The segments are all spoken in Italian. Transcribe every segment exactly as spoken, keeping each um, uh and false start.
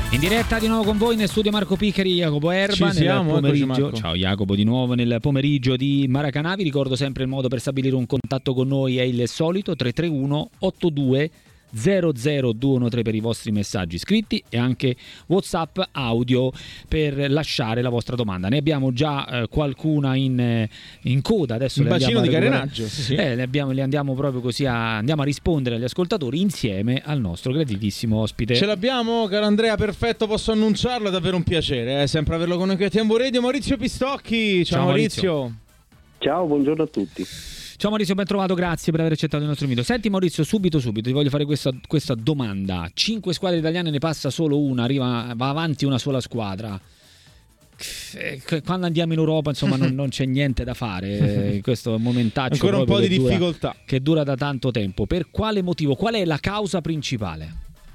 In diretta di nuovo con voi nel studio Marco Piccari, Jacopo Erba. Ci siamo, nel pomeriggio. eccoci, Ciao Jacopo, di nuovo nel pomeriggio di Maracanã. Vi ricordo sempre il modo per stabilire un contatto con noi è il solito tre tre uno otto due zero zero due uno tre per i vostri messaggi scritti e anche WhatsApp audio per lasciare la vostra domanda. Ne abbiamo già eh, qualcuna in, eh, in coda, adesso un le bacino andiamo di a carenaggio, sì, sì. Eh, le, abbiamo, le andiamo proprio così a, andiamo a rispondere agli ascoltatori insieme al nostro graditissimo ospite. Ce l'abbiamo, caro Andrea, perfetto, posso annunciarlo, è davvero un piacere, eh? Sempre averlo con noi qui a Tempo Radio, Maurizio Pistocchi. Ciao, Ciao Maurizio. Maurizio. Ciao, buongiorno a tutti. Ciao Maurizio, ben trovato, grazie per aver accettato il nostro invito. Senti Maurizio, subito subito ti voglio fare questa, questa domanda. Cinque squadre italiane, ne passa solo una, arriva, va avanti una sola squadra. Quando andiamo in Europa, insomma, non, non c'è niente da fare. Questo momentaccio ancora un po' di che dura, difficoltà che dura da tanto tempo. Per quale motivo? Qual è la causa principale?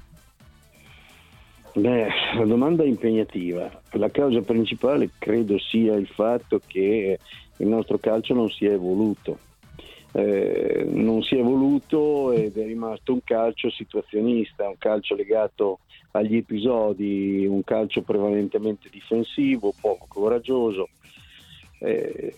Beh, la domanda è impegnativa. La causa principale credo sia il fatto che il nostro calcio non si è evoluto. Eh, non si è evoluto ed è rimasto un calcio situazionista, un calcio legato agli episodi, un calcio prevalentemente difensivo, poco coraggioso. Eh,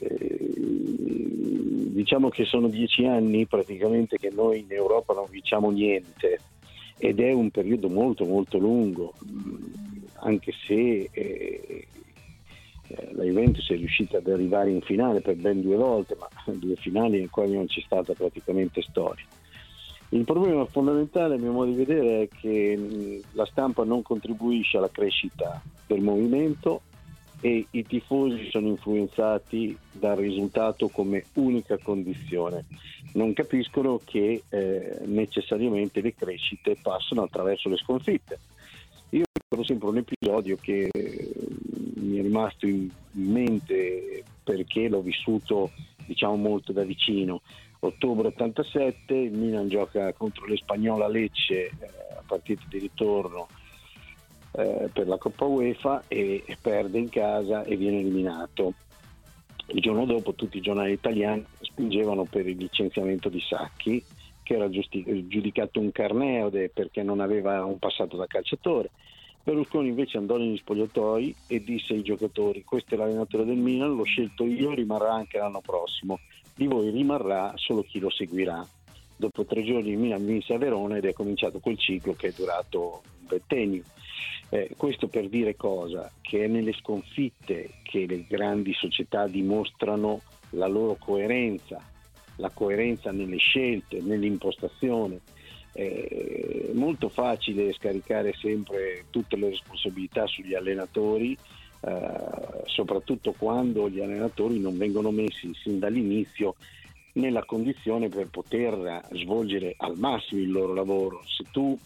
diciamo che sono dieci anni praticamente che noi in Europa non vinciamo niente ed è un periodo molto molto lungo, anche se eh, la Juventus è riuscita ad arrivare in finale per ben due volte, ma due finali in cui non c'è stata praticamente storia. Il problema fondamentale, a mio modo di vedere, è che la stampa non contribuisce alla crescita del movimento e i tifosi sono influenzati dal risultato come unica condizione. Non capiscono che eh, necessariamente le crescite passano attraverso le sconfitte. Io ricordo sempre un episodio che mi è rimasto in mente perché l'ho vissuto, diciamo, molto da vicino. Ottobre ottantasette, il Milan gioca contro l'Espagnola Lecce, eh, a partita di ritorno eh, per la Coppa UEFA e perde in casa e viene eliminato. Il giorno dopo tutti i giornali italiani spingevano per il licenziamento di Sacchi, che era giusti- giudicato un carneade perché non aveva un passato da calciatore. Berlusconi invece andò negli spogliatoi e disse ai giocatori: questo è l'allenatore del Milan, l'ho scelto io, rimarrà anche l'anno prossimo, di voi rimarrà solo chi lo seguirà. Dopo tre giorni il Milan vinse a Verona ed è cominciato quel ciclo che è durato un ventennio. Eh, questo per dire cosa? Che è nelle sconfitte che le grandi società dimostrano la loro coerenza, la coerenza nelle scelte, nell'impostazione. È molto facile scaricare sempre tutte le responsabilità sugli allenatori, eh, soprattutto quando gli allenatori non vengono messi sin dall'inizio nella condizione per poter svolgere al massimo il loro lavoro. Se tu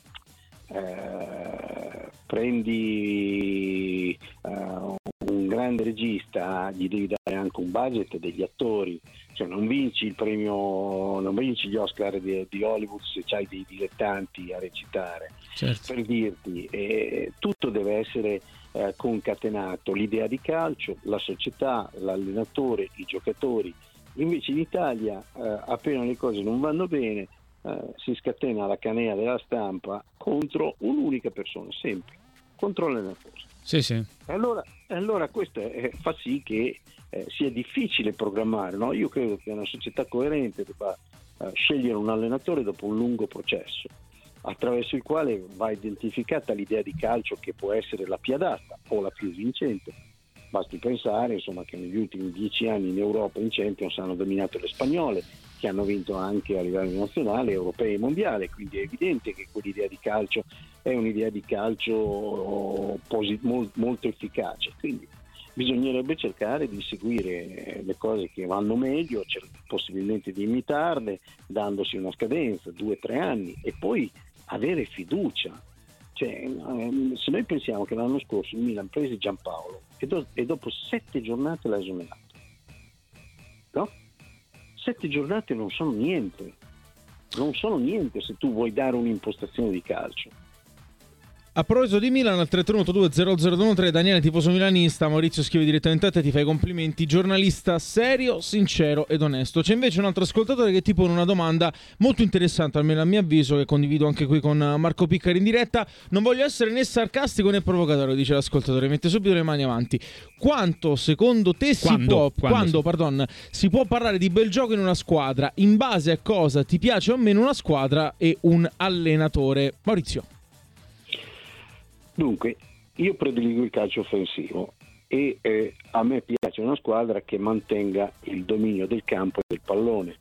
eh, prendi eh, un grande regista, gli devi dare anche un budget degli attori, cioè non vinci il premio, non vinci gli Oscar di, di Hollywood se c'hai dei dilettanti a recitare. Certo. Per dirti, eh, tutto deve essere eh, concatenato, l'idea di calcio, la società, l'allenatore, i giocatori. Invece in Italia eh, appena le cose non vanno bene eh, si scatena la canea della stampa contro un'unica persona, sempre contro l'allenatore. Sì, sì. E allora, allora questo è, fa sì che eh, sia difficile programmare, no? Io credo che una società coerente debba eh, scegliere un allenatore dopo un lungo processo attraverso il quale va identificata l'idea di calcio che può essere la più adatta o la più vincente. Basti pensare, insomma, che negli ultimi dieci anni in Europa in Champions hanno dominato le spagnole, che hanno vinto anche a livello nazionale, europeo e mondiale, quindi è evidente che quell'idea di calcio è un'idea di calcio posit- mol- molto efficace. Quindi bisognerebbe cercare di seguire le cose che vanno meglio, cer- possibilmente di imitarle, dandosi una scadenza, due o tre anni, e poi avere fiducia. Cioè, se noi pensiamo che l'anno scorso il Milan prese Giampaolo e, do- e dopo sette giornate l'ha esonerato, no? Sette giornate non sono niente, non sono niente se tu vuoi dare un'impostazione di calcio. A proposito di Milan, al tre tre uno otto due zero zero uno tre, Daniele tifoso milanista, Maurizio scrive direttamente a te, ti fai complimenti, giornalista serio, sincero ed onesto. C'è invece un altro ascoltatore che ti pone una domanda molto interessante, almeno a mio avviso, che condivido anche qui con Marco Piccari in diretta. Non voglio essere né sarcastico né provocatorio, dice l'ascoltatore, mette subito le mani avanti. Quanto secondo te si quando, può quando, quando, sì. pardon, si può parlare di bel gioco in una squadra? In base a cosa ti piace o meno una squadra e un allenatore? Maurizio. Dunque, io prediligo il calcio offensivo e eh, a me piace una squadra che mantenga il dominio del campo e del pallone.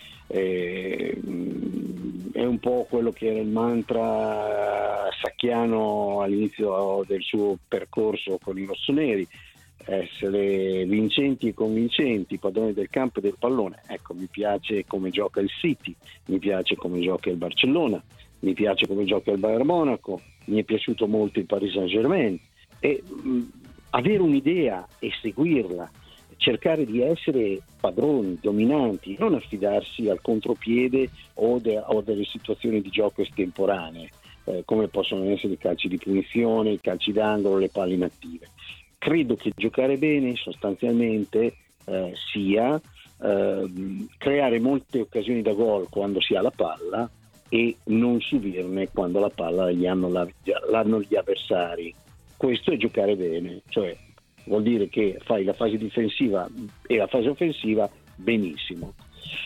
Eh, è un po' quello che era il mantra sacchiano all'inizio del suo percorso con i rossoneri, essere vincenti e convincenti, padroni del campo e del pallone. Ecco, mi piace come gioca il City, mi piace come gioca il Barcellona, mi piace come gioca il Bayern Monaco, mi è piaciuto molto il Paris Saint-Germain, e mh, avere un'idea e seguirla, cercare di essere padroni, dominanti, non affidarsi al contropiede o, de- o delle situazioni di gioco estemporanee, eh, come possono essere i calci di punizione, i calci d'angolo, le palle inattive. Credo che giocare bene sostanzialmente eh, sia eh, creare molte occasioni da gol quando si ha la palla e non subirne quando la palla gli hanno, la, l'hanno gli avversari. Questo è giocare bene, cioè vuol dire che fai la fase difensiva e la fase offensiva benissimo.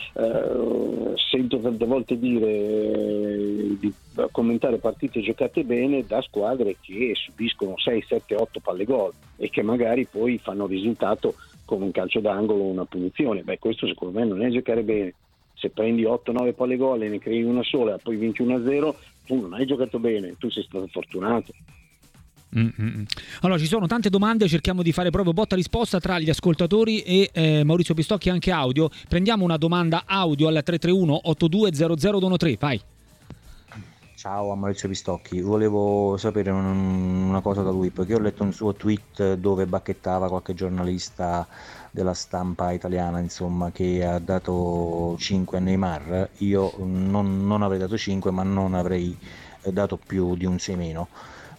Uh, sento tante volte dire eh, di commentare partite giocate bene da squadre che subiscono sei, sette, otto palle gol e che magari poi fanno risultato con un calcio d'angolo o una punizione. Beh, questo secondo me non è giocare bene. Se prendi otto nove palle gol e ne crei una sola e poi vinci uno a zero, tu non hai giocato bene, tu sei stato fortunato. Mm-hmm. Allora, ci sono tante domande, cerchiamo di fare proprio botta risposta tra gli ascoltatori e eh, Maurizio Pistocchi anche audio. Prendiamo una domanda audio al tre tre uno otto due zero zero uno tre, vai. Ciao a Maurizio Pistocchi, volevo sapere un, una cosa da lui, perché ho letto un suo tweet dove bacchettava qualche giornalista della stampa italiana, insomma, che ha dato cinque a Neymar. Io non, non avrei dato cinque, ma non avrei dato più di un sei meno.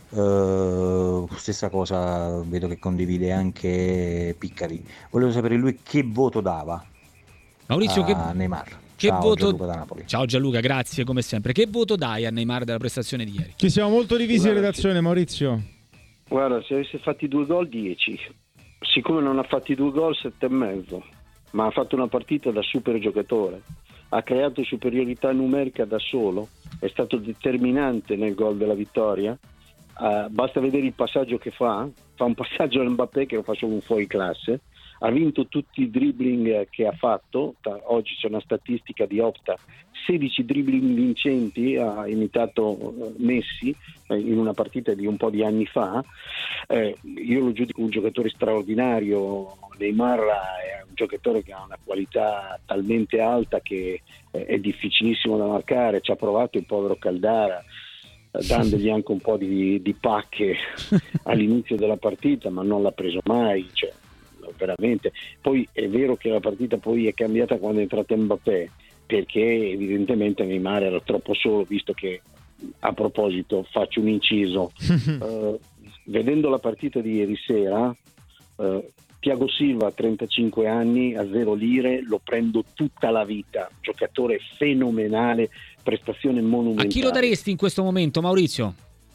Uh, stessa cosa vedo che condivide anche Piccari. Volevo sapere lui che voto dava Maurizio, a che... Neymar. Che Ciao, voto... Gianluca da Napoli. Ciao Gianluca, grazie come sempre. Che voto dai a Neymar della prestazione di ieri? Ci siamo molto divisi Guarda, in redazione, Maurizio. Guarda, se avesse fatti due gol, dieci. Siccome non ha fatti due gol, sette e mezzo. Ma ha fatto una partita da super giocatore. Ha creato superiorità numerica da solo. È stato determinante nel gol della vittoria. Uh, basta vedere il passaggio che fa. Fa un passaggio a Mbappé che lo fa solo un fuori classe. Ha vinto tutti i dribbling che ha fatto. Oggi c'è una statistica di Opta, sedici dribbling vincenti ha imitato Messi in una partita di un po' di anni fa. Eh, io lo giudico un giocatore straordinario. Neymar è un giocatore che ha una qualità talmente alta che è difficilissimo da marcare. Ci ha provato il povero Caldara, dandogli anche un po' di, di pacche all'inizio della partita, ma non l'ha preso mai, cioè veramente. Poi è vero che la partita poi è cambiata quando è entrato Mbappé, perché evidentemente Neymar era troppo solo, visto che, a proposito, faccio un inciso, uh, vedendo la partita di ieri sera, uh, Thiago Silva, trentacinque anni, a zero lire, lo prendo tutta la vita, giocatore fenomenale, prestazione monumentale. A chi lo daresti in questo momento, Maurizio?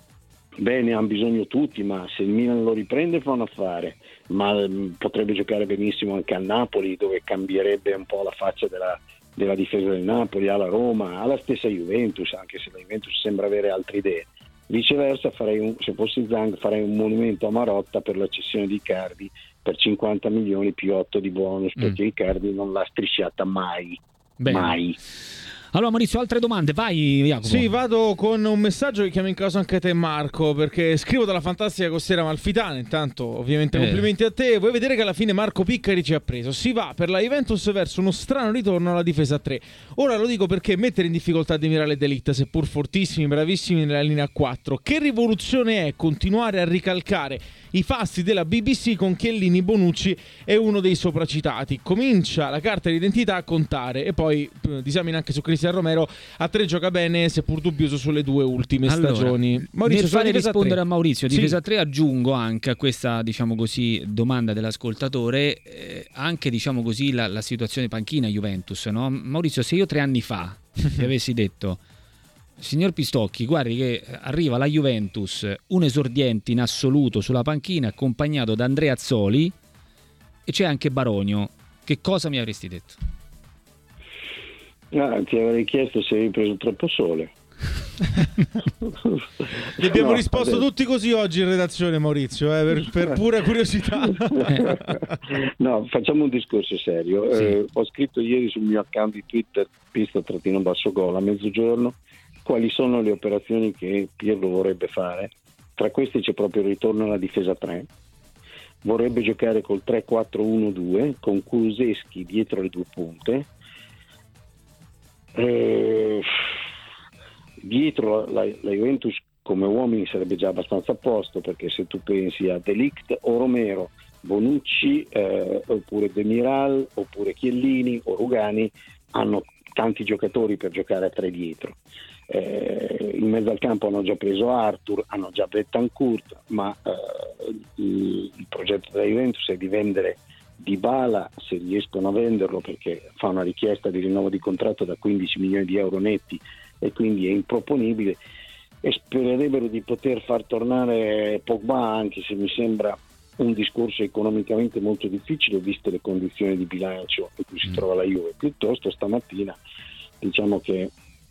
Beh, ne hanno bisogno tutti, ma se il Milan lo riprende fa un affare, ma mh, potrebbe giocare benissimo anche al Napoli, dove cambierebbe un po' la faccia della, della difesa del Napoli, alla Roma, alla stessa Juventus, anche se la Juventus sembra avere altre idee. Viceversa, farei un, se fossi Zang, farei un monumento a Marotta per la cessione di Icardi per cinquanta milioni più otto di bonus, perché mm. Icardi non l'ha strisciata mai. Bene. Mai. Allora Maurizio, altre domande, vai Jacopo. Sì, vado con un messaggio che chiama in causa anche te, Marco, perché scrivo dalla fantastica Costiera Amalfitana. Intanto ovviamente eh. complimenti a te. Vuoi vedere che alla fine Marco Piccari ci ha preso. Si va per la Juventus verso uno strano ritorno alla difesa a tre. Ora lo dico perché mettere in difficoltà Demiral e De Ligt, seppur fortissimi, bravissimi nella linea quattro. Che rivoluzione è continuare a ricalcare i fasti della B B C con Chiellini, Bonucci e uno dei sopracitati. Comincia la carta d'identità a contare e poi eh, disamina anche su Cristiano Cristian Romero a tre gioca bene, seppur dubbioso sulle due ultime allora, stagioni. Maurizio, nel fare rispondere tre. a Maurizio, Sì. difesa tre, aggiungo anche a questa, diciamo così, domanda dell'ascoltatore eh, anche, diciamo così, la, la situazione panchina Juventus, no? Maurizio, se io tre anni fa ti avessi detto: signor Pistocchi, guardi che arriva la Juventus, un esordiente in assoluto sulla panchina accompagnato da Andrea Azzoli e c'è anche Baronio, che cosa mi avresti detto? Ah, ti avrei chiesto se avevi preso troppo sole. Gli abbiamo No, risposto vabbè. tutti così oggi in redazione, Maurizio, eh, per, per pura curiosità. No, facciamo un discorso serio. Sì. Eh, ho scritto ieri sul mio account di Twitter, pista-basso-gol, a mezzogiorno, quali sono le operazioni che Pirlo vorrebbe fare. Tra queste c'è proprio il ritorno alla difesa tre. Vorrebbe giocare col tre quattro uno due con Kulusevski dietro le due punte. Eh, dietro la, la Juventus come uomini sarebbe già abbastanza a posto, perché se tu pensi a De Ligt o Romero, Bonucci eh, oppure Demiral oppure Chiellini o Rugani, hanno tanti giocatori per giocare a tre dietro. Eh, in mezzo al campo hanno già preso Arthur, hanno già Betancourt, ma eh, il, il progetto della Juventus è di vendere Dybala, se riescono a venderlo, perché fa una richiesta di rinnovo di contratto da quindici milioni di euro netti e quindi è improponibile, e spererebbero di poter far tornare Pogba, anche se mi sembra un discorso economicamente molto difficile viste le condizioni di bilancio in cui si trova la Juve. Piuttosto stamattina diciamo che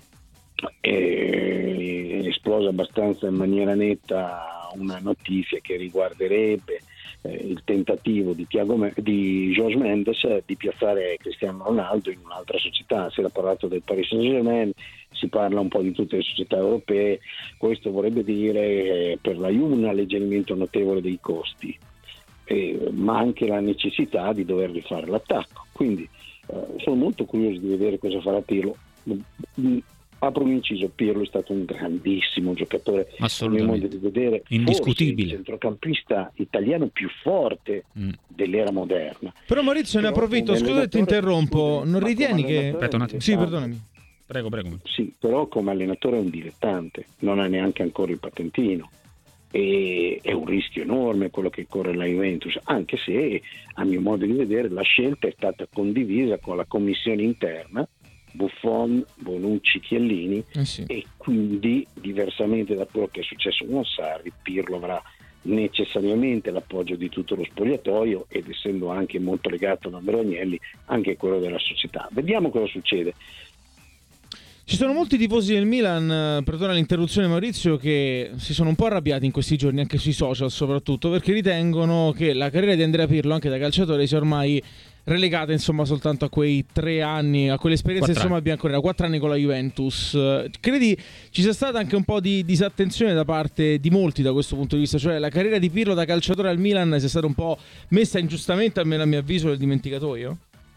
è esplosa abbastanza in maniera netta una notizia che riguarderebbe eh, il tentativo di, Thiago Me- di Jorge Mendes di piazzare Cristiano Ronaldo in un'altra società. Si era parlato del Paris Saint-Germain, si parla un po' di tutte le società europee. Questo vorrebbe dire eh, per la Juve un alleggerimento notevole dei costi, eh, ma anche la necessità di dover rifare l'attacco. Quindi eh, sono molto curioso di vedere cosa farà Pirlo. Apro un inciso: Pirlo è stato un grandissimo giocatore, assolutamente, di vedere, indiscutibile, il centrocampista italiano più forte mm. dell'era moderna. Però Maurizio, ne approfitto, scusa, ti interrompo, scusi, non ritieni che... Aspetta un attimo. Sì, perdonami. Prego, prego. Sì, però come allenatore è un dilettante, non ha neanche ancora il patentino e è un rischio enorme quello che corre la Juventus, anche se a mio modo di vedere la scelta è stata condivisa con la commissione interna, Buffon, Bonucci, Chiellini, eh sì. E quindi diversamente da quello che è successo con Sarri, Pirlo avrà necessariamente l'appoggio di tutto lo spogliatoio ed essendo anche molto legato ad Andrea Agnelli anche quello della società. Vediamo cosa succede. Ci sono molti tifosi del Milan, perdona l'interruzione Maurizio, che si sono un po' arrabbiati in questi giorni, anche sui social soprattutto, perché ritengono che la carriera di Andrea Pirlo anche da calciatore sia ormai relegata insomma soltanto a quei tre anni, a quell'esperienza insomma bianconera, quattro anni con la Juventus. Credi ci sia stata anche un po' di disattenzione da parte di molti da questo punto di vista, cioè la carriera di Pirlo da calciatore al Milan sia stata un po' messa ingiustamente, almeno a mio avviso, nel dimenticatoio?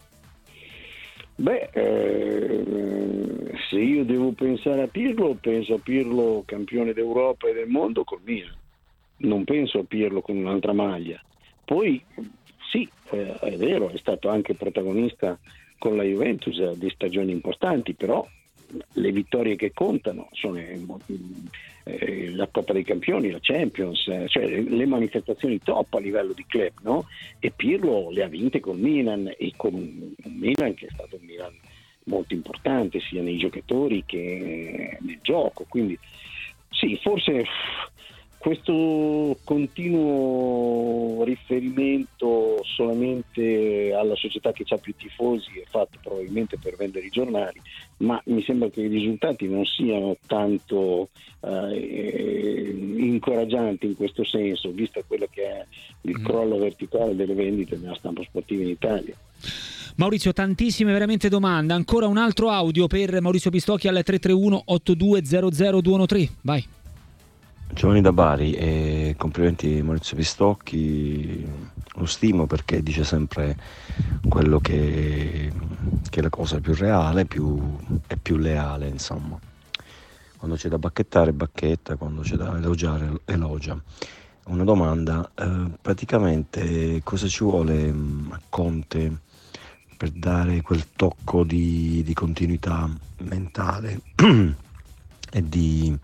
Beh, eh, se io devo pensare a Pirlo, penso a Pirlo campione d'Europa e del mondo col Milan, non penso a Pirlo con un'altra maglia. Poi sì, eh, è vero, è stato anche protagonista con la Juventus eh, di stagioni importanti, però le vittorie che contano sono eh, eh, la Coppa dei Campioni, la Champions, eh, cioè le, le manifestazioni top a livello di club, no? E Pirlo le ha vinte con Milan e con un, un Milan che è stato un Milan molto importante sia nei giocatori che nel gioco, quindi sì, forse questo continuo riferimento solamente alla società che ha più tifosi è fatto probabilmente per vendere i giornali, ma mi sembra che i risultati non siano tanto eh, incoraggianti in questo senso, visto quello che è il crollo verticale delle vendite nella stampa sportiva in Italia. Maurizio, tantissime veramente domande, ancora un altro audio per Maurizio Pistocchi al tre tre uno otto due zero zero due uno tre, vai. Giovanni da Bari, e complimenti Maurizio Pistocchi, lo stimo perché dice sempre quello che, che è la cosa più reale più, e più leale, insomma. Quando c'è da bacchettare bacchetta, quando c'è da elogiare elogia. Una domanda, eh, praticamente cosa ci vuole a Conte per dare quel tocco di, di continuità mentale e di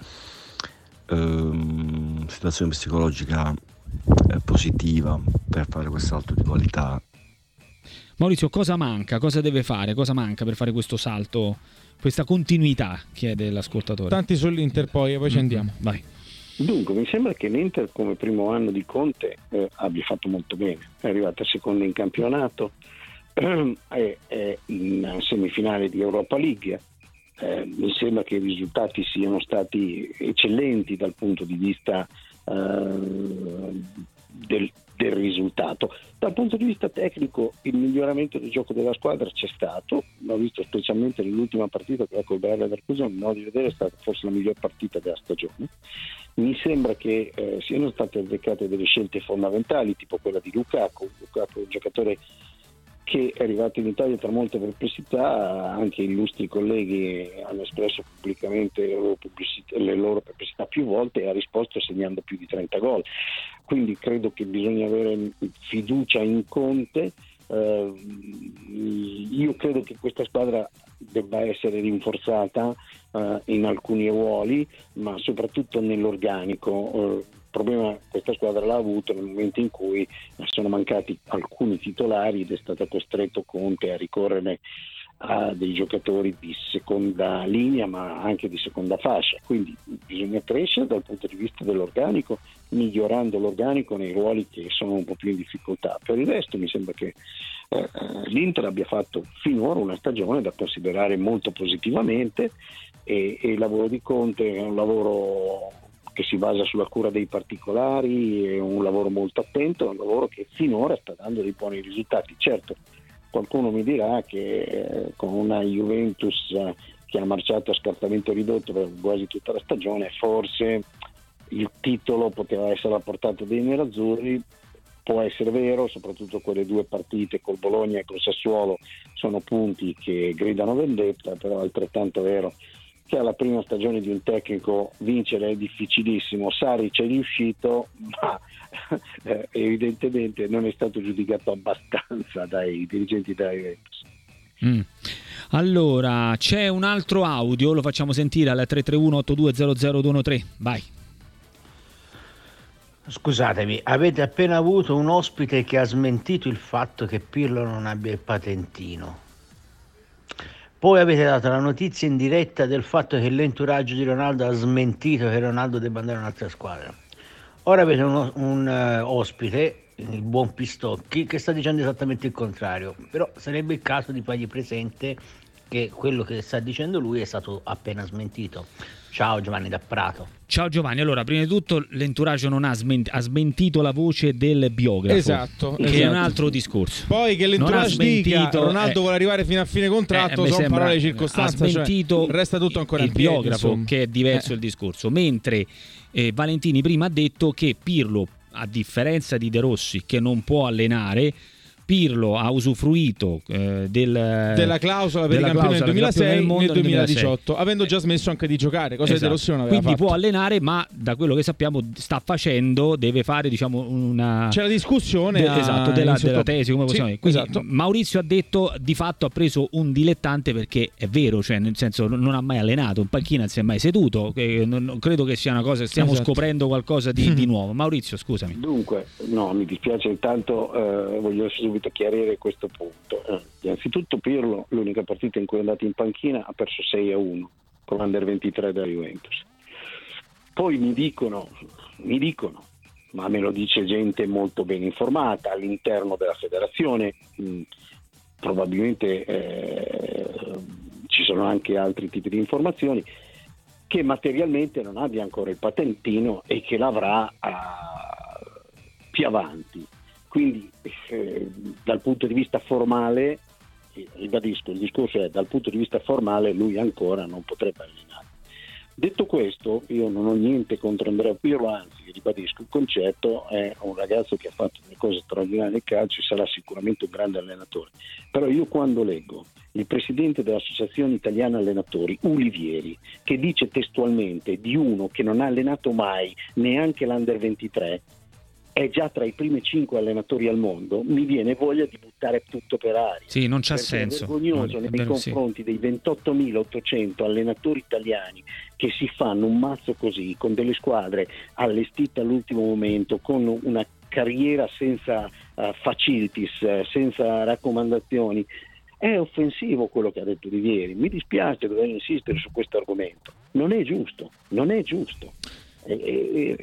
ehm, situazione psicologica eh, positiva per fare quel salto di qualità. Maurizio, cosa manca? Cosa deve fare? Cosa manca per fare questo salto, questa continuità, chiede l'ascoltatore. Tanti sull'Inter poi e poi ci andiamo. Vai. Dunque, mi sembra che l'Inter come primo anno di Conte eh, abbia fatto molto bene, è arrivata seconda in campionato, eh, è, è in semifinale di Europa League, eh, mi sembra che i risultati siano stati eccellenti dal punto di vista eh, del, del risultato. Dal punto di vista tecnico il miglioramento del gioco della squadra c'è stato, l'ho visto specialmente nell'ultima partita che con il Bayer Leverkusen, mi modo di vedere è stata forse la miglior partita della stagione. Mi sembra che eh, siano state azzeccate delle scelte fondamentali, tipo quella di Lukaku. Lukaku è un giocatore che è arrivato in Italia tra molte perplessità, anche illustri colleghi hanno espresso pubblicamente le loro, le loro perplessità più volte e ha risposto segnando più di trenta gol. Quindi credo che bisogna avere fiducia in Conte. Uh, io credo che questa squadra debba essere rinforzata uh, in alcuni ruoli, ma soprattutto nell'organico. Uh, il problema questa squadra l'ha avuto nel momento in cui sono mancati alcuni titolari ed è stato costretto Conte a ricorrere a dei giocatori di seconda linea ma anche di seconda fascia, quindi bisogna crescere dal punto di vista dell'organico, migliorando l'organico nei ruoli che sono un po' più in difficoltà. Per il resto mi sembra che eh, l'Inter abbia fatto finora una stagione da considerare molto positivamente e, e il lavoro di Conte è un lavoro che si basa sulla cura dei particolari, è un lavoro molto attento, è un lavoro che finora sta dando dei buoni risultati. Certo, qualcuno mi dirà che eh, con una Juventus eh, che ha marciato a scartamento ridotto per quasi tutta la stagione, forse il titolo poteva essere a portata dei nerazzurri. Può essere vero, soprattutto quelle due partite col Bologna e col Sassuolo sono punti che gridano vendetta, però è altrettanto vero che alla prima stagione di un tecnico vincere è difficilissimo. Sarri ci è riuscito, ma eh, evidentemente non è stato giudicato abbastanza dai dirigenti della Juventus. Mm. Allora, c'è un altro audio, lo facciamo sentire al tre tre uno otto due zero zero due uno tre. Vai. Scusatemi, avete appena avuto un ospite che ha smentito il fatto che Pirlo non abbia il patentino. Poi avete dato la notizia in diretta del fatto che l'entourage di Ronaldo ha smentito che Ronaldo debba andare a un'altra squadra. Ora avete un, un uh, ospite, il buon Pistocchi, che sta dicendo esattamente il contrario. Però sarebbe il caso di fargli presente che quello che sta dicendo lui è stato appena smentito. Ciao Giovanni da Prato. Ciao Giovanni, allora prima di tutto l'entourage non ha, sment- ha smentito la voce del biografo, esatto, che esatto. è un altro discorso. Poi che l'entourage dica Ronaldo eh, vuole arrivare fino a fine contratto, eh, sono sembra, parole di circostanza, ha smentito cioè, resta tutto ancora il in piedi, biografo, insomma. che è diverso eh. il discorso, mentre eh, Valentini prima ha detto che Pirlo, a differenza di De Rossi che non può allenare, Pirlo ha usufruito eh, del, della clausola per i campioni nel duemilasei nel duemiladiciotto, avendo già smesso anche di giocare, cosa esatto. che De Rossi non aveva Quindi fatto. può allenare, ma da quello che sappiamo sta facendo, deve fare diciamo una... C'è la discussione de- a... esatto, della, sotto... della tesi, come possiamo sì, dire. Quindi esatto. Maurizio ha detto di fatto ha preso un dilettante, perché è vero, cioè nel senso non ha mai allenato, in panchina non si è mai seduto, eh, non, non credo che sia una cosa, stiamo esatto. scoprendo qualcosa di, di nuovo. Maurizio, scusami. Dunque, no, mi dispiace, intanto eh, voglio subito chiarire questo punto. Eh, innanzitutto Pirlo, l'unica partita in cui è andato in panchina, ha perso sei a uno con l'Under ventitré della Juventus. Poi mi dicono, mi dicono, ma me lo dice gente molto ben informata all'interno della federazione, mh, probabilmente eh, ci sono anche altri tipi di informazioni, che materialmente non abbia ancora il patentino e che l'avrà a, più avanti. Quindi eh, dal punto di vista formale, eh, ribadisco, il discorso è dal punto di vista formale lui ancora non potrebbe allenare. Detto questo, io non ho niente contro Andrea Pirlo, anzi ribadisco il concetto, è un ragazzo che ha fatto delle cose straordinarie nel calcio e sarà sicuramente un grande allenatore. Però io quando leggo il presidente dell'Associazione Italiana Allenatori, Ulivieri, che dice testualmente di uno che non ha allenato mai neanche l'Under ventitré, è già tra i primi cinque allenatori al mondo, mi viene voglia di buttare tutto per aria. Sì, non c'ha Perché senso. È vergognoso no, è nei vero, confronti sì. dei ventottomilaottocento allenatori italiani che si fanno un mazzo così, con delle squadre allestite all'ultimo momento, con una carriera senza uh, facilities, uh, senza raccomandazioni. È offensivo quello che ha detto Di Vieri. Mi dispiace dover insistere su questo argomento. Non è giusto, non è giusto. E, e,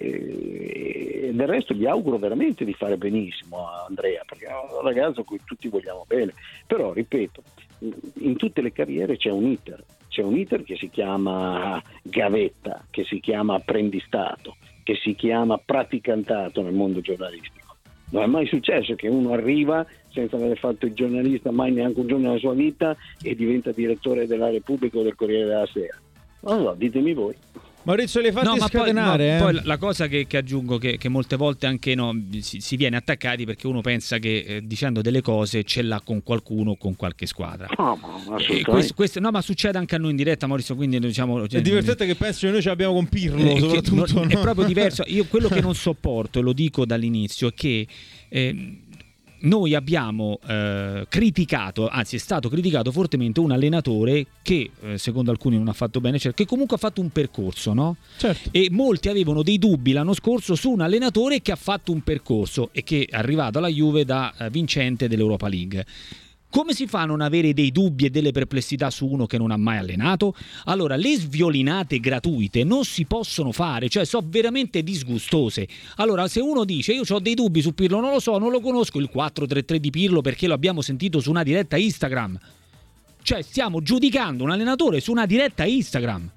e, e del resto gli auguro veramente di fare benissimo a Andrea, perché è un ragazzo a cui tutti vogliamo bene, però ripeto, in tutte le carriere c'è un iter, c'è un iter che si chiama gavetta, che si chiama apprendistato, che si chiama praticantato nel mondo giornalistico. Non è mai successo che uno arriva senza aver fatto il giornalista mai neanche un giorno nella sua vita e diventa direttore della Repubblica o del Corriere della Sera. Non so, ditemi voi. Maurizio, li fatti no, ma scatenare. Poi, no, eh. poi la cosa che, che aggiungo che, che molte volte anche no, si, si viene attaccati perché uno pensa che eh, dicendo delle cose ce l'ha con qualcuno o con qualche squadra. No, ma assolutamente. Questo, questo, no, ma succede anche a noi in diretta, Maurizio, quindi diciamo... È divertente che pensi che noi ce l'abbiamo con Pirlo, eh, soprattutto. Non, no? È proprio diverso. Io quello che non sopporto, e lo dico dall'inizio, è che... Eh, noi abbiamo eh, criticato, anzi è stato criticato fortemente un allenatore che eh, secondo alcuni non ha fatto bene, cioè, che comunque ha fatto un percorso, no? Certo. E molti avevano dei dubbi l'anno scorso su un allenatore che ha fatto un percorso e che è arrivato alla Juve da eh, vincente dell'Europa League. Come si fa a non avere dei dubbi e delle perplessità su uno che non ha mai allenato? Allora, le sviolinate gratuite non si possono fare, cioè sono veramente disgustose. Allora, se uno dice io ho dei dubbi su Pirlo, non lo so, non lo conosco il quattro tre tre di Pirlo perché lo abbiamo sentito su una diretta Instagram. Cioè, stiamo giudicando un allenatore su una diretta Instagram.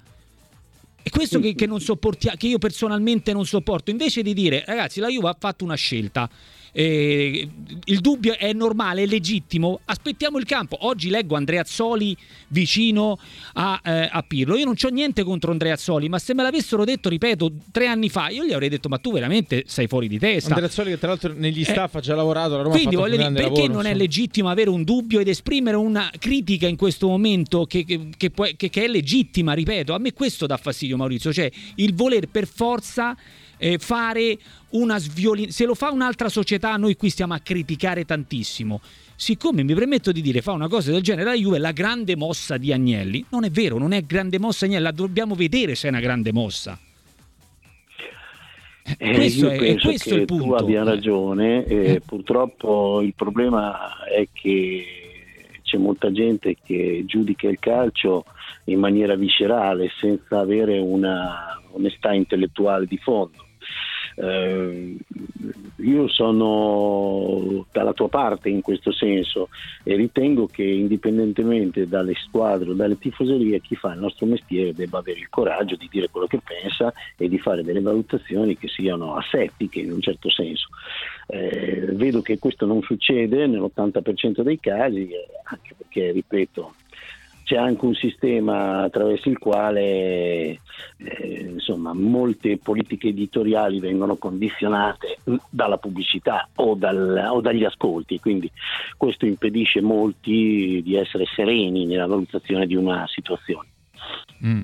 E questo che, che non sopportia, che io personalmente non sopporto, invece di dire ragazzi la Juve ha fatto una scelta, eh, il dubbio è normale, è legittimo, aspettiamo il campo. Oggi leggo Andreazzoli vicino a, eh, a Pirlo. Io non c'ho niente contro Andreazzoli, ma se me l'avessero detto, ripeto, tre anni fa, io gli avrei detto ma tu veramente sei fuori di testa. Andreazzoli che tra l'altro negli staff eh, ha già lavorato, la Roma quindi ha fatto voglio un dire, grande perché lavoro, non insomma. è legittimo avere un dubbio ed esprimere una critica in questo momento che, che, che, può, che, che è legittima, ripeto. A me questo dà fastidio, Maurizio, cioè il voler per forza eh, fare una sviolina. Se lo fa un'altra società noi qui stiamo a criticare tantissimo. Siccome mi permetto di dire fa una cosa del genere la Juve, la grande mossa di Agnelli non è vero, non è grande mossa Agnelli, la dobbiamo vedere se è una grande mossa. Eh, questo io è, penso questo che è il punto. Tu abbia ragione, eh, Eh. purtroppo il problema è che c'è molta gente che giudica il calcio in maniera viscerale senza avere una onestà intellettuale di fondo. Eh, io sono dalla tua parte in questo senso e ritengo che indipendentemente dalle squadre o dalle tifoserie, chi fa il nostro mestiere debba avere il coraggio di dire quello che pensa e di fare delle valutazioni che siano asettiche in un certo senso. Eh, vedo che questo non succede nell'ottanta per cento dei casi, eh, anche perché, ripeto, c'è anche un sistema attraverso il quale eh, insomma molte politiche editoriali vengono condizionate dalla pubblicità o, dal, o dagli ascolti, quindi questo impedisce molti di essere sereni nella valutazione di una situazione. Mm.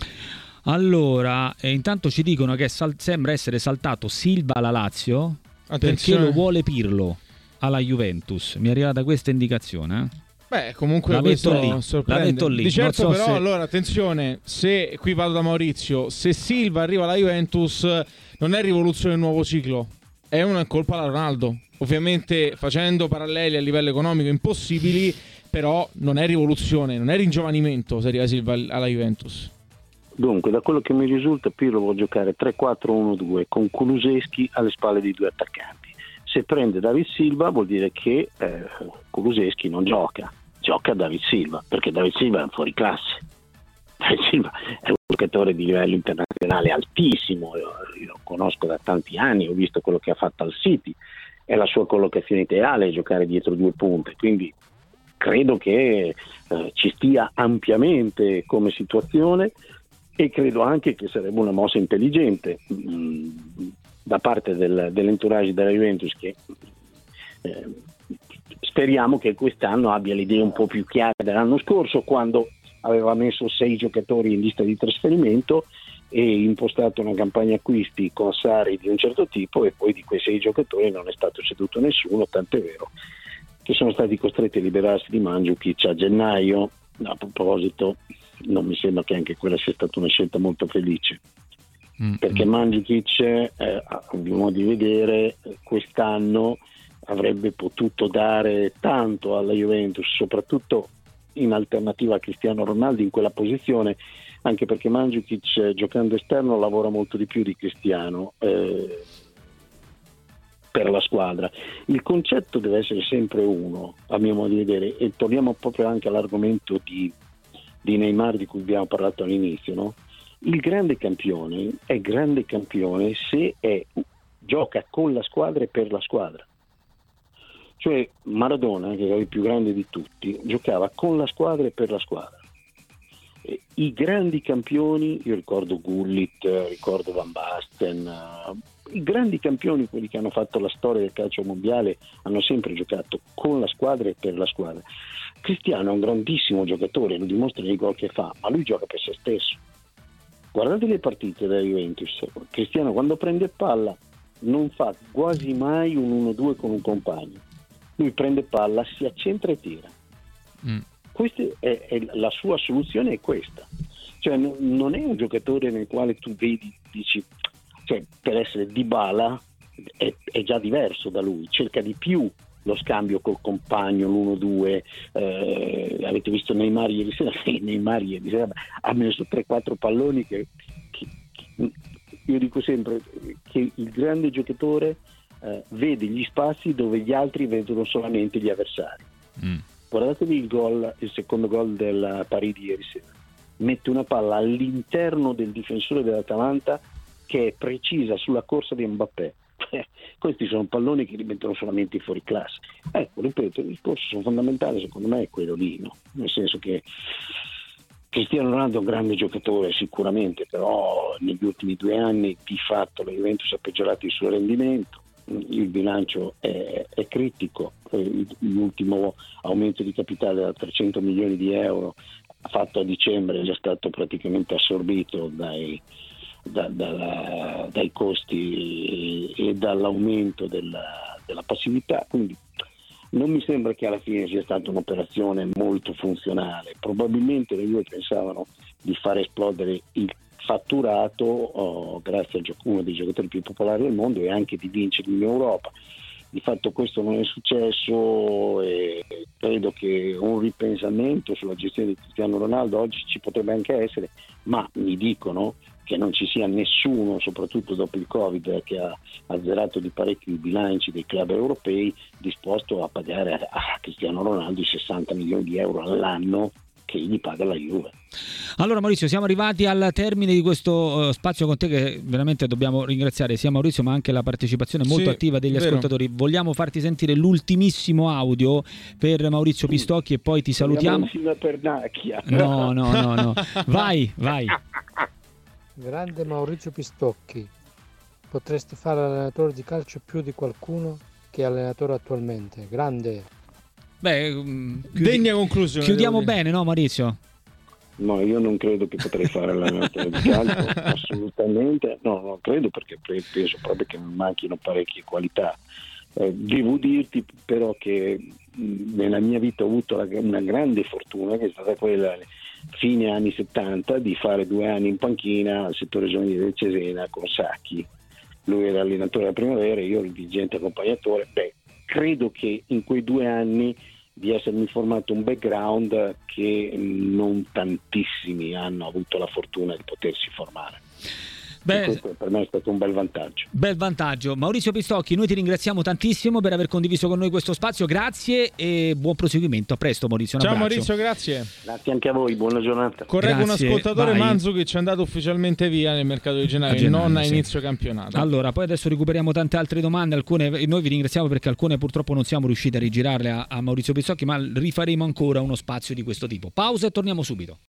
Allora, eh, intanto ci dicono che sal- sembra essere saltato Silva alla Lazio. Attenzione. Perché lo vuole Pirlo alla Juventus. Mi è arrivata questa indicazione, eh? Beh, comunque la questo lì, sorprende. la lì. Di certo so però, se... allora, attenzione, se, qui vado da Maurizio, se Silva arriva alla Juventus non è rivoluzione del nuovo ciclo, è una colpa alla Ronaldo. Ovviamente facendo paralleli a livello economico impossibili, però non è rivoluzione, non è ringiovanimento se arriva Silva alla Juventus. Dunque, da quello che mi risulta, Pirlo vuole giocare tre quattro uno due con Kulusevski alle spalle di due attaccanti. Se prende David Silva vuol dire che eh, Kulusevski non gioca, gioca David Silva, perché David Silva è un fuoriclasse. David Silva è un giocatore di livello internazionale altissimo, io, io lo conosco da tanti anni, ho visto quello che ha fatto al City, è la sua collocazione ideale giocare dietro due punte, quindi credo che eh, ci stia ampiamente come situazione e credo anche che sarebbe una mossa intelligente mh, da parte del, dell'entourage della Juventus, che eh, speriamo che quest'anno abbia le idee un po' più chiare dell'anno scorso, quando aveva messo sei giocatori in lista di trasferimento e impostato una campagna acquisti con Sarri di un certo tipo, e poi di quei sei giocatori non è stato ceduto nessuno, tant'è vero che sono stati costretti a liberarsi di Mandžukić a gennaio. A proposito, non mi sembra che anche quella sia stata una scelta molto felice, mm, perché mm. Mandžukić, eh, a mio modo di vedere, quest'anno avrebbe potuto dare tanto alla Juventus, soprattutto in alternativa a Cristiano Ronaldo in quella posizione, anche perché Mandžukić, giocando esterno, lavora molto di più di Cristiano eh, per la squadra. Il concetto deve essere sempre uno, a mio modo di vedere, e torniamo proprio anche all'argomento di, di Neymar di cui abbiamo parlato all'inizio, no? Il grande campione è grande campione se è, gioca con la squadra e per la squadra. Cioè Maradona, che era il più grande di tutti, giocava con la squadra e per la squadra. E i grandi campioni, io ricordo Gullit, ricordo Van Basten, uh, i grandi campioni, quelli che hanno fatto la storia del calcio mondiale, hanno sempre giocato con la squadra e per la squadra. Cristiano è un grandissimo giocatore, lo dimostra nei gol che fa, ma lui gioca per se stesso. Guardate le partite della Juventus, Cristiano quando prende palla non fa quasi mai un uno due con un compagno, lui prende palla, si accentra e tira. Mm. Questa è, è la sua soluzione, è questa. Cioè n- non è un giocatore nel quale tu vedi, dici, cioè per essere Dybala è, è già diverso da lui, cerca di più lo scambio col compagno, l'uno due, eh, avete visto Neymar ieri sera, Neymar ieri sera ha messo tre quattro palloni che, che, che io dico sempre che il grande giocatore eh, vede gli spazi dove gli altri vedono solamente gli avversari. Mm. Guardatevi il gol, il secondo gol del Paris di ieri sera, mette una palla all'interno del difensore dell'Atalanta che è precisa sulla corsa di Mbappé. Questi sono palloni che li mettono solamente fuori classe. Ecco, ripeto, il discorso fondamentale secondo me è quello lì, no? Nel senso che Cristiano Ronaldo è un grande giocatore sicuramente, però negli ultimi due anni di fatto la Juventus ha peggiorato il suo rendimento, il bilancio è, è critico, l'ultimo aumento di capitale da trecento milioni di euro fatto a dicembre è già stato praticamente assorbito dai Da, da, dai costi e dall'aumento della, della passività, quindi non mi sembra che alla fine sia stata un'operazione molto funzionale. Probabilmente le due pensavano di far esplodere il fatturato oh, grazie a uno dei giocatori più popolari del mondo e anche di vincere in Europa. Di fatto questo non è successo e credo che un ripensamento sulla gestione di Cristiano Ronaldo oggi ci potrebbe anche essere, ma mi dicono che non ci sia nessuno, soprattutto dopo il Covid, che ha azzerato di parecchio i bilanci dei club europei, disposto a pagare a, a Cristiano Ronaldo i sessanta milioni di euro all'anno che gli paga la Juve. Allora Maurizio, siamo arrivati al termine di questo uh, spazio con te, che veramente dobbiamo ringraziare sia Maurizio ma anche la partecipazione molto sì, attiva degli vero. ascoltatori. Vogliamo farti sentire l'ultimissimo audio per Maurizio Pistocchi e poi ti salutiamo. No, no, no, no. Vai, vai. Grande Maurizio Pistocchi, potresti fare allenatore di calcio più di qualcuno che è allenatore attualmente. Grande. Beh, chiudi- degna conclusione. Chiudiamo bene, no Maurizio? No, io non credo che potrei fare l'allenatore di calcio, assolutamente. No, non credo, perché penso proprio che mi manchino parecchie qualità. Eh, devo dirti però che mh, nella mia vita ho avuto la, una grande fortuna, che è stata quella fine anni settanta di fare due anni in panchina al settore giovanile del Cesena con Sacchi. Lui era allenatore della Primavera e io ero il dirigente accompagnatore. Beh, credo che in quei due anni di essermi formato un background che non tantissimi hanno avuto la fortuna di potersi formare. Beh, questo per me è stato un bel vantaggio. Bel vantaggio. Maurizio Pistocchi, noi ti ringraziamo tantissimo per aver condiviso con noi questo spazio, grazie e buon proseguimento. A presto Maurizio, un ciao abbraccio. Maurizio, grazie. Grazie anche a voi, buona giornata. Correggo Grazie, un ascoltatore, vai. Mandžukić è andato ufficialmente via nel mercato di gennaio, A gennaio, non a sì. inizio campionato. Allora, poi adesso recuperiamo tante altre domande, alcune noi vi ringraziamo perché alcune purtroppo non siamo riusciti a rigirarle a, a Maurizio Pistocchi, ma rifaremo ancora uno spazio di questo tipo. Pausa e torniamo subito.